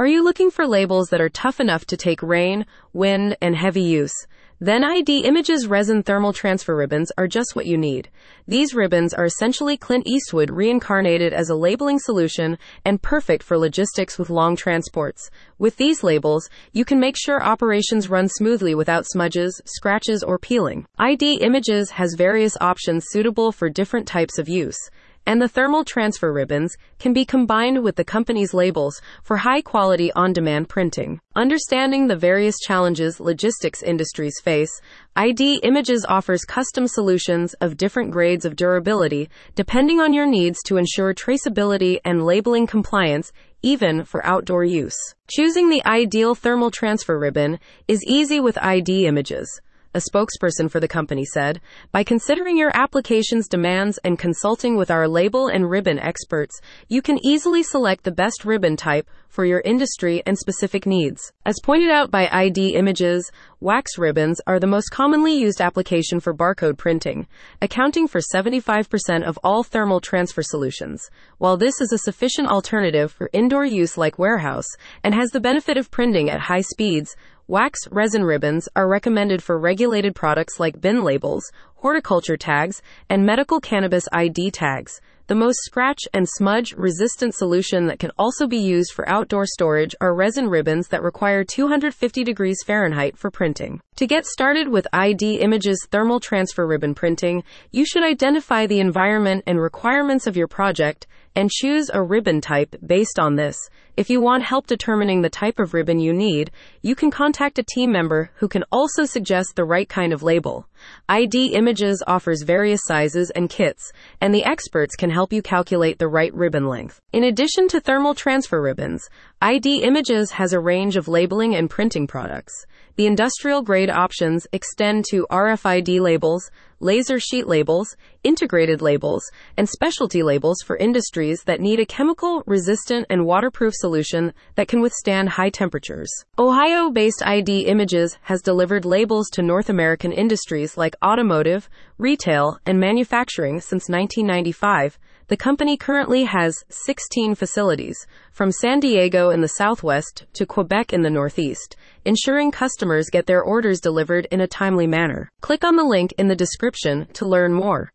Are you looking for labels that are tough enough to take rain, wind, and heavy use? Then ID Images resin thermal transfer ribbons are just what you need. These ribbons are essentially Clint Eastwood reincarnated as a labeling solution and perfect for logistics with long transports. With these labels, you can make sure operations run smoothly without smudges, scratches, or peeling. ID Images has various options suitable for different types of use. And the thermal transfer ribbons can be combined with the company's labels for high-quality on-demand printing. Understanding the various challenges logistics industries face, ID Images offers custom solutions of different grades of durability depending on your needs to ensure traceability and labeling compliance, even for outdoor use. Choosing the ideal thermal transfer ribbon is easy with ID Images. A spokesperson for the company said, "By considering your application's demands and consulting with our label and ribbon experts, you can easily select the best ribbon type for your industry and specific needs." As pointed out by ID Images, wax ribbons are the most commonly used application for barcode printing, accounting for 75% of all thermal transfer solutions. While this is a sufficient alternative for indoor use like warehouse and has the benefit of printing at high speeds, wax resin ribbons are recommended for regulated products like bin labels, horticulture tags, and medical cannabis ID tags. The most scratch and smudge resistant solution that can also be used for outdoor storage are resin ribbons that require 250 degrees Fahrenheit for printing. To get started with ID Images thermal transfer ribbon printing, you should identify the environment and requirements of your project and choose a ribbon type based on this. If you want help determining the type of ribbon you need, you can contact a team member who can also suggest the right kind of label. ID Images offers various sizes and kits, and the experts can help you calculate the right ribbon length. In addition to thermal transfer ribbons, ID Images has a range of labeling and printing products. The industrial-grade options extend to RFID labels, laser sheet labels, integrated labels, and specialty labels for industries that need a chemical-resistant and waterproof solution that can withstand high temperatures. Ohio-based ID Images has delivered labels to North American industries like automotive, retail, and manufacturing since 1995. The company currently has 16 facilities, from San Diego in the southwest to Quebec in the northeast, ensuring customers get their orders delivered in a timely manner. Click on the link in the description to learn more.